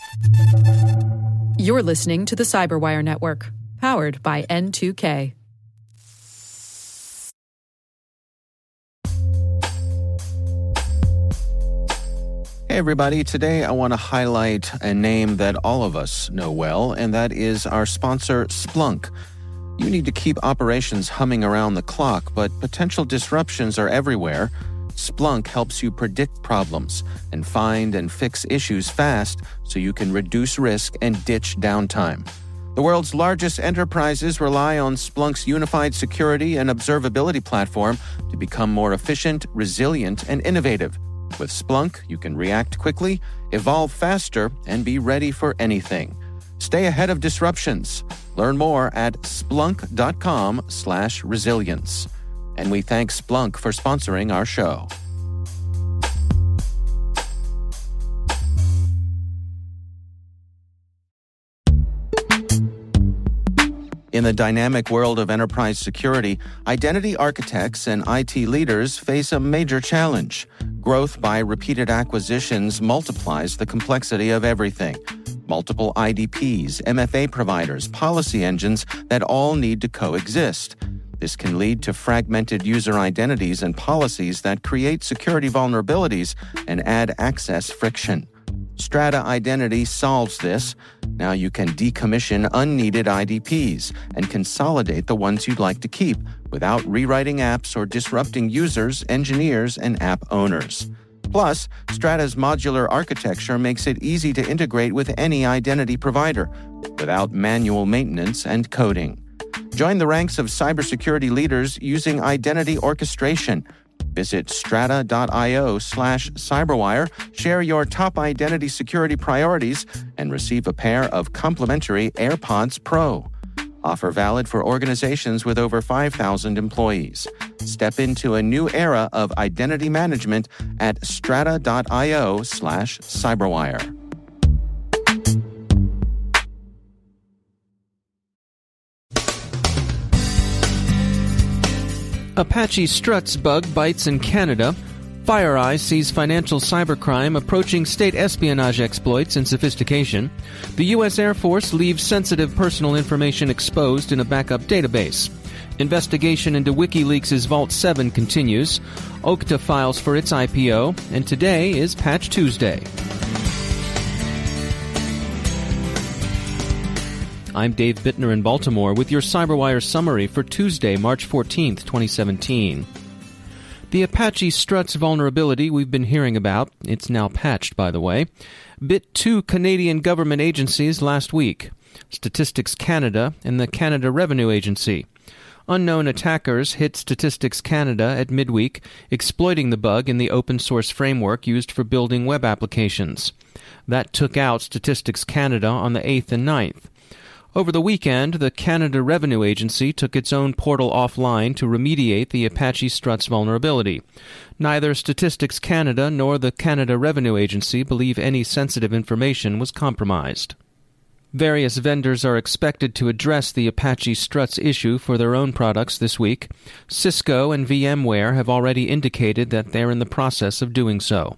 You're listening to the Cyberwire Network, powered by N2K. Hey everybody, today I want to highlight a name that all of us know well, and that is our sponsor, Splunk. You need to keep operations humming around the clock, but potential disruptions are everywhere. Splunk helps you predict problems and find and fix issues fast so you can reduce risk and ditch downtime. The world's largest enterprises rely on Splunk's unified security and observability platform to become more efficient, resilient, and innovative. With Splunk, you can react quickly, evolve faster, and be ready for anything. Stay ahead of disruptions. Learn more at splunk.com/resilience. And we thank Splunk for sponsoring our show. In the dynamic world of enterprise security, identity architects and IT leaders face a major challenge. Growth by repeated acquisitions multiplies the complexity of everything. Multiple IDPs, MFA providers, policy engines that all need to coexist. This can lead to fragmented user identities and policies that create security vulnerabilities and add access friction. Strata Identity solves this. Now you can decommission unneeded IDPs and consolidate the ones you'd like to keep without rewriting apps or disrupting users, engineers, and app owners. Plus, Strata's modular architecture makes it easy to integrate with any identity provider without manual maintenance and coding. Join the ranks of cybersecurity leaders using identity orchestration. Visit strata.io/cyberwire, share your top identity security priorities, and receive a pair of complimentary AirPods Pro. Offer valid for organizations with over 5,000 employees. Step into a new era of identity management at strata.io/cyberwire. Apache Struts bug bites in Canada. FireEye sees financial cybercrime approaching state espionage exploits and sophistication. The U.S. Air Force leaves sensitive personal information exposed in a backup database. Investigation into WikiLeaks' Vault 7 continues. Okta files for its IPO, and today is Patch Tuesday. I'm Dave Bittner in Baltimore with your CyberWire summary for Tuesday, March 14th, 2017. The Apache Struts vulnerability we've been hearing about, it's now patched by the way, bit two Canadian government agencies last week, Statistics Canada and the Canada Revenue Agency. Unknown attackers hit Statistics Canada at midweek, exploiting the bug in the open-source framework used for building web applications. That took out Statistics Canada on the 8th and 9th. Over the weekend, the Canada Revenue Agency took its own portal offline to remediate the Apache Struts vulnerability. Neither Statistics Canada nor the Canada Revenue Agency believe any sensitive information was compromised. Various vendors are expected to address the Apache Struts issue for their own products this week. Cisco and VMware have already indicated that they're in the process of doing so.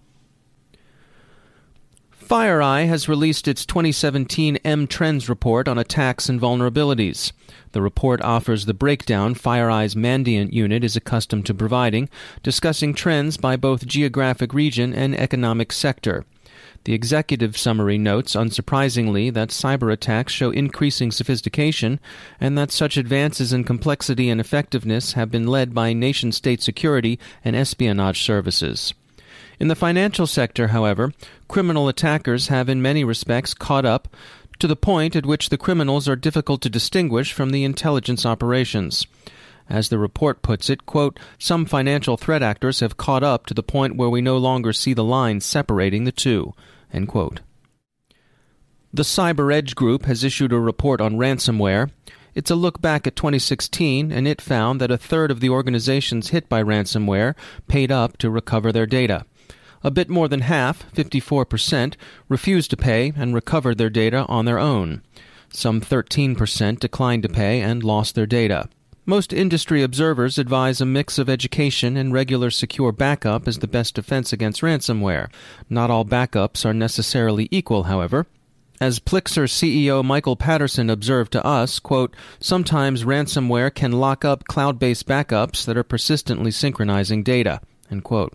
FireEye has released its 2017 M-Trends report on attacks and vulnerabilities. The report offers the breakdown FireEye's Mandiant unit is accustomed to providing, discussing trends by both geographic region and economic sector. The executive summary notes, unsurprisingly, that cyber attacks show increasing sophistication and that such advances in complexity and effectiveness have been led by nation-state security and espionage services. In the financial sector, however, criminal attackers have in many respects caught up to the point at which the criminals are difficult to distinguish from the intelligence operations. As the report puts it, quote, some financial threat actors have caught up to the point where we no longer see the line separating the two, end quote. The CyberEdge Group has issued a report on ransomware. It's a look back at 2016, and it found that a third of the organizations hit by ransomware paid up to recover their data. A bit more than half, 54%, refused to pay and recovered their data on their own. Some 13% declined to pay and lost their data. Most industry observers advise a mix of education and regular secure backup as the best defense against ransomware. Not all backups are necessarily equal, however. As Plixer CEO Michael Patterson observed to us, quote, sometimes ransomware can lock up cloud-based backups that are persistently synchronizing data, end quote.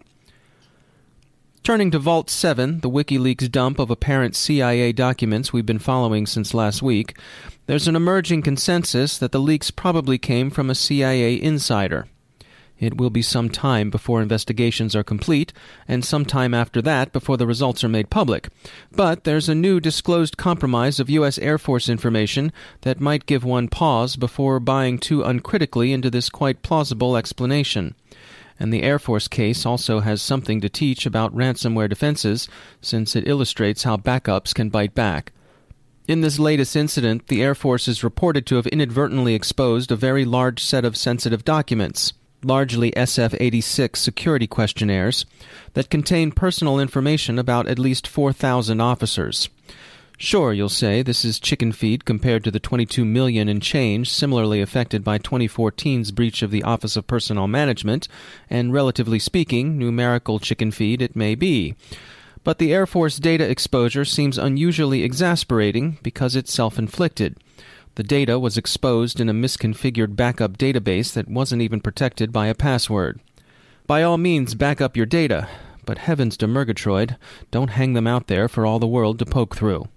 Turning to Vault 7, the WikiLeaks dump of apparent CIA documents we've been following since last week, there's an emerging consensus that the leaks probably came from a CIA insider. It will be some time before investigations are complete, and some time after that before the results are made public. But there's a new disclosed compromise of U.S. Air Force information that might give one pause before buying too uncritically into this quite plausible explanation. And the Air Force case also has something to teach about ransomware defenses, since it illustrates how backups can bite back. In this latest incident, the Air Force is reported to have inadvertently exposed a very large set of sensitive documents, largely SF-86 security questionnaires, that contain personal information about at least 4,000 officers. Sure, you'll say, this is chicken feed compared to the 22 million and change similarly affected by 2014's breach of the Office of Personnel Management, and relatively speaking, numerical chicken feed it may be. But the Air Force data exposure seems unusually exasperating because it's self-inflicted. The data was exposed in a misconfigured backup database that wasn't even protected by a password. By all means, back up your data, but heavens to Murgatroyd, don't hang them out there for all the world to poke through.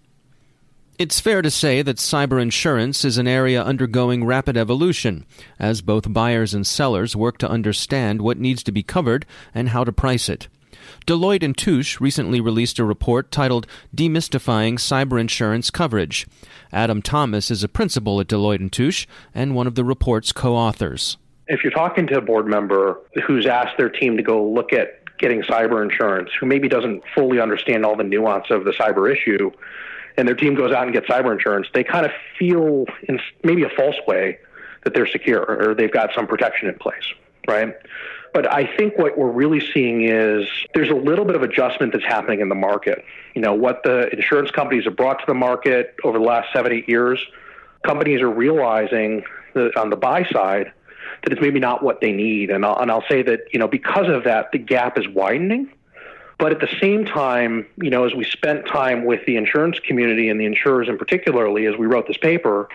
It's fair to say that cyber insurance is an area undergoing rapid evolution, as both buyers and sellers work to understand what needs to be covered and how to price it. Deloitte & Touche recently released a report titled Demystifying Cyber Insurance Coverage. Adam Thomas is a principal at Deloitte & Touche and one of the report's co-authors. If you're talking to a board member who's asked their team to go look at getting cyber insurance, who maybe doesn't fully understand all the nuance of the cyber issue, and their team goes out and gets cyber insurance, they kind of feel in maybe a false way that they're secure or they've got some protection in place, right? But I think what we're really seeing is there's a little bit of adjustment that's happening in the market. You know, what the insurance companies have brought to the market over the last 7-8 years, companies are realizing that on the buy side that it's maybe not what they need. And I'll say that, you know, because of that, the gap is widening. But at the same time, you know, as we spent time with the insurance community and the insurers in particularly, as we wrote this paper,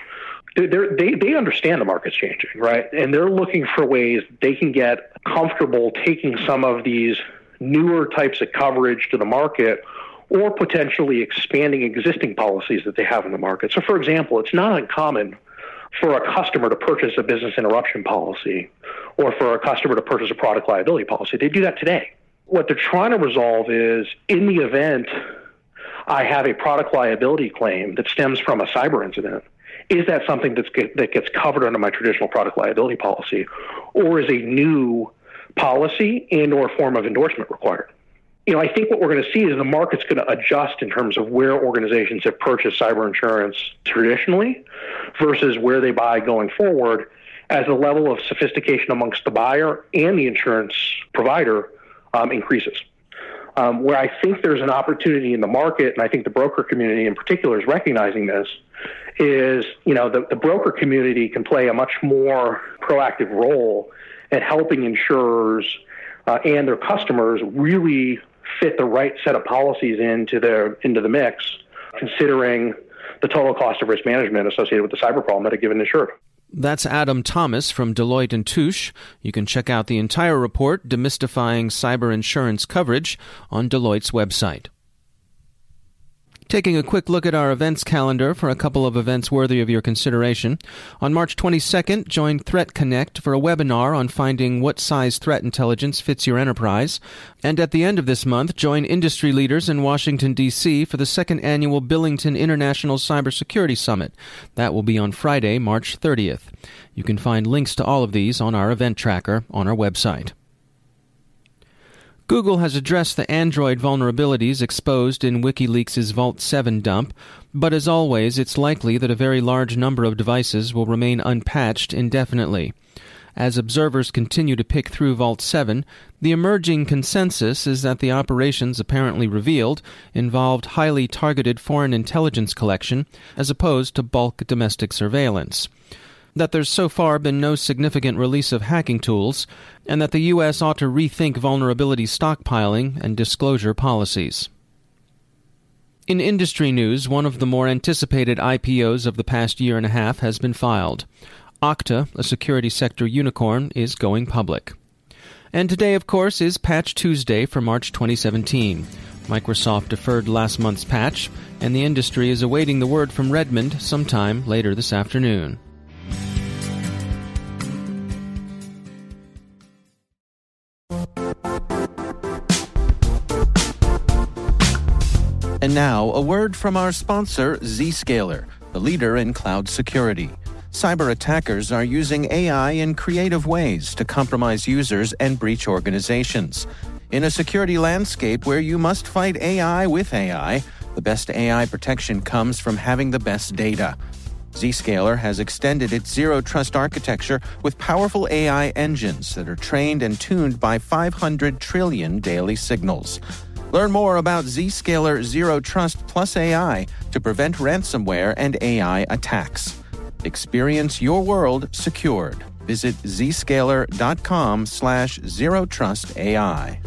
they understand the market's changing, right? And they're looking for ways they can get comfortable taking some of these newer types of coverage to the market or potentially expanding existing policies that they have in the market. So, for example, it's not uncommon for a customer to purchase a business interruption policy or for a customer to purchase a product liability policy. They do that today. What they're trying to resolve is, in the event I have a product liability claim that stems from a cyber incident, is that something that gets covered under my traditional product liability policy, or is a new policy and or form of endorsement required? You know, I think what we're going to see is the market's going to adjust in terms of where organizations have purchased cyber insurance traditionally versus where they buy going forward as the level of sophistication amongst the buyer and the insurance provider increases. Where I think there's an opportunity in the market, and I think the broker community in particular is recognizing this, is, you know, the broker community can play a much more proactive role at helping insurers and their customers really fit the right set of policies into the mix, considering the total cost of risk management associated with the cyber problem at a given insured. That's Adam Thomas from Deloitte & Touche. You can check out the entire report, Demystifying Cyber Insurance Coverage, on Deloitte's website. Taking a quick look at our events calendar for a couple of events worthy of your consideration. On March 22nd, join Threat Connect for a webinar on finding what size threat intelligence fits your enterprise. And at the end of this month, join industry leaders in Washington, D.C. for the second annual Billington International Cybersecurity Summit. That will be on Friday, March 30th. You can find links to all of these on our event tracker on our website. Google has addressed the Android vulnerabilities exposed in WikiLeaks' Vault 7 dump, but as always, it's likely that a very large number of devices will remain unpatched indefinitely. As observers continue to pick through Vault 7, the emerging consensus is that the operations apparently revealed involved highly targeted foreign intelligence collection as opposed to bulk domestic surveillance, that there's so far been no significant release of hacking tools, and that the U.S. ought to rethink vulnerability stockpiling and disclosure policies. In industry news, one of the more anticipated IPOs of the past year and a half has been filed. Okta, a security sector unicorn, is going public. And today, of course, is Patch Tuesday for March 2017. Microsoft deferred last month's patch, and the industry is awaiting the word from Redmond sometime later this afternoon. And now, a word from our sponsor, Zscaler, the leader in cloud security. Cyber attackers are using AI in creative ways to compromise users and breach organizations. In a security landscape where you must fight AI with AI, the best AI protection comes from having the best data. Zscaler has extended its Zero Trust architecture with powerful AI engines that are trained and tuned by 500 trillion daily signals. Learn more about Zscaler Zero Trust Plus AI to prevent ransomware and AI attacks. Experience your world secured. Visit zscaler.com/zerotrustai.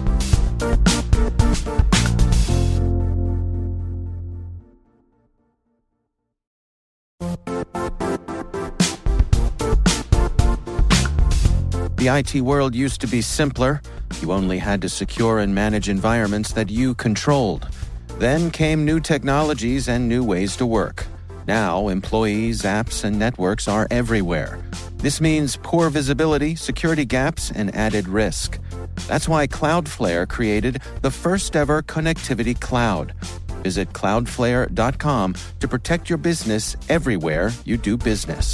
The IT world used to be simpler. You only had to secure and manage environments that you controlled. Then came new technologies and new ways to work. Now, employees, apps, and networks are everywhere. This means poor visibility, security gaps, and added risk. That's why Cloudflare created the first-ever connectivity cloud. Visit cloudflare.com to protect your business everywhere you do business.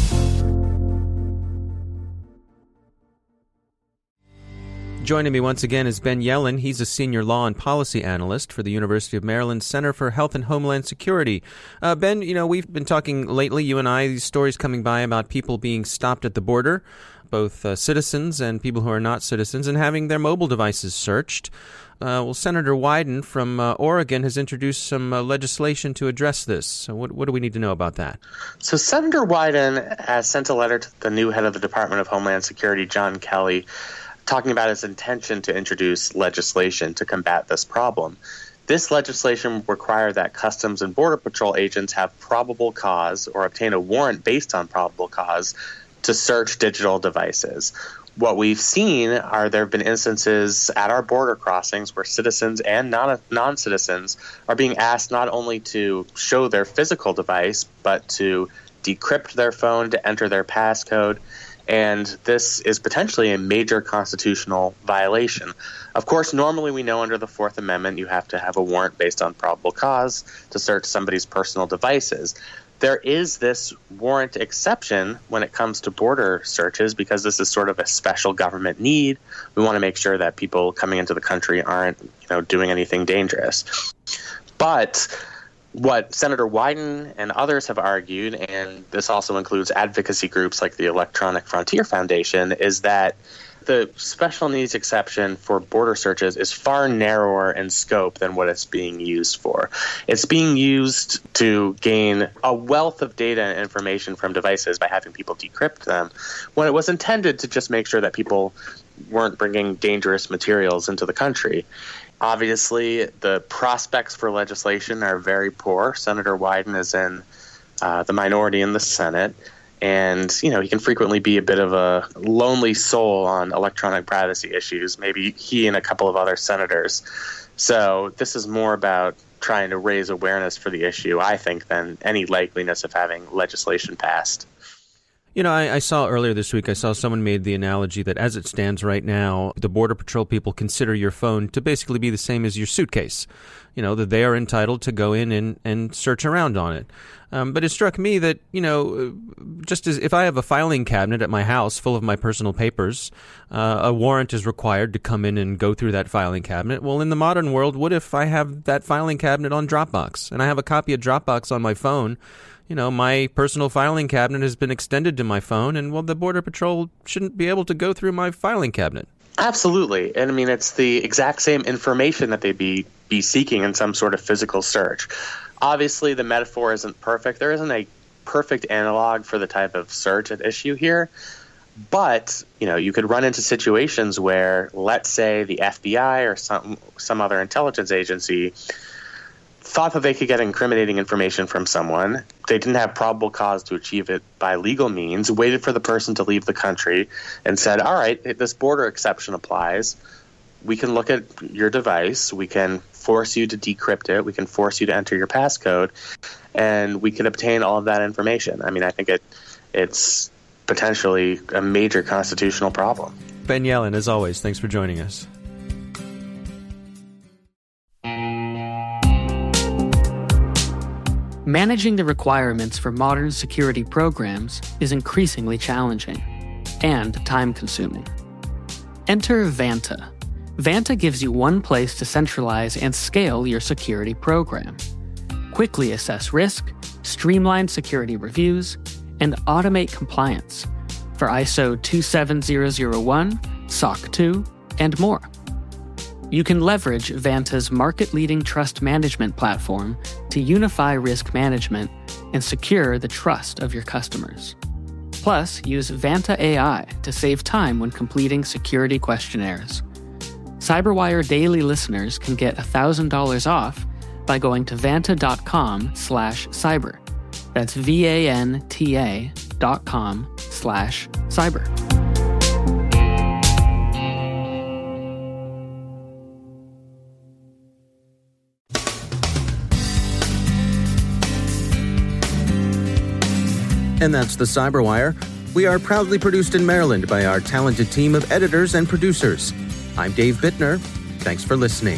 Joining me once again is Ben Yelin. He's a senior law and policy analyst for the University of Maryland Center for Health and Homeland Security. Ben, we've been talking lately, you and I, these stories coming by about people being stopped at the border, both citizens and people who are not citizens, and having their mobile devices searched. Senator Wyden from Oregon has introduced some legislation to address this. So what do we need to know about that? So Senator Wyden has sent a letter to the new head of the Department of Homeland Security, John Kelly, talking about his intention to introduce legislation to combat this problem. This legislation will require that Customs and Border Patrol agents have probable cause or obtain a warrant based on probable cause to search digital devices. What we've seen are there have been instances at our border crossings where citizens and non-citizens are being asked not only to show their physical device, but to decrypt their phone, to enter their passcode. And this is potentially a major constitutional violation. Of course, normally we know under the Fourth Amendment you have to have a warrant based on probable cause to search somebody's personal devices. There is this warrant exception when it comes to border searches because this is sort of a special government need. We want to make sure that people coming into the country aren't, doing anything dangerous. But what Senator Wyden and others have argued, and this also includes advocacy groups like the Electronic Frontier Foundation, is that the special needs exception for border searches is far narrower in scope than what it's being used for. It's being used to gain a wealth of data and information from devices by having people decrypt them, when it was intended to just make sure that people weren't bringing dangerous materials into the country. Obviously, the prospects for legislation are very poor. Senator Wyden is in the minority in the Senate, and he can frequently be a bit of a lonely soul on electronic privacy issues, maybe he and a couple of other senators. So this is more about trying to raise awareness for the issue, I think, than any likeliness of having legislation passed. I saw earlier this week, someone made the analogy that as it stands right now, the Border Patrol people consider your phone to basically be the same as your suitcase. That they are entitled to go in and search around on it. But it struck me that, just as if I have a filing cabinet at my house full of my personal papers, a warrant is required to come in and go through that filing cabinet. Well, in the modern world, what if I have that filing cabinet on Dropbox and I have a copy of Dropbox on my phone? My personal filing cabinet has been extended to my phone, and, the Border Patrol shouldn't be able to go through my filing cabinet. Absolutely. And, it's the exact same information that they'd be seeking in some sort of physical search. Obviously, the metaphor isn't perfect. There isn't a perfect analog for the type of search at issue here. But, you could run into situations where, let's say, the FBI or some other intelligence agency thought that they could get incriminating information from someone. They didn't have probable cause to achieve it by legal means, waited for the person to leave the country, and said, all right, this border exception applies. We can look at your device. We can force you to decrypt it. We can force you to enter your passcode, and we can obtain all of that information. I mean, I think it's potentially a major constitutional problem. Ben Yelin, as always, thanks for joining us. Managing the requirements for modern security programs is increasingly challenging and time-consuming. Enter Vanta. Vanta gives you one place to centralize and scale your security program. Quickly assess risk, streamline security reviews, and automate compliance for ISO 27001, SOC 2, and more. You can leverage Vanta's market-leading trust management platform to unify risk management and secure the trust of your customers. Plus, use Vanta AI to save time when completing security questionnaires. CyberWire Daily listeners can get $1,000 off by going to vanta.com/cyber. That's VANTA.com/cyber. And that's the CyberWire. We are proudly produced in Maryland by our talented team of editors and producers. I'm Dave Bittner. Thanks for listening.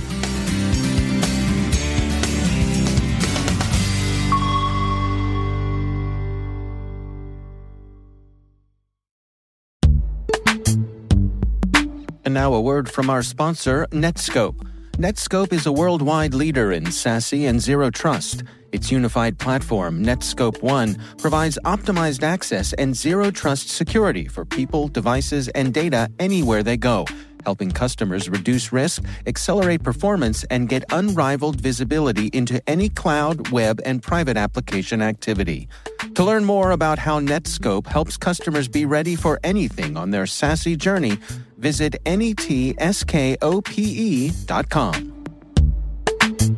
And now a word from our sponsor, Netskope. Netskope is a worldwide leader in SASE and Zero Trust. Its unified platform, Netskope One, provides optimized access and Zero Trust security for people, devices, and data anywhere they go, helping customers reduce risk, accelerate performance, and get unrivaled visibility into any cloud, web, and private application activity. To learn more about how Netskope helps customers be ready for anything on their SASE journey, visit netskope.com.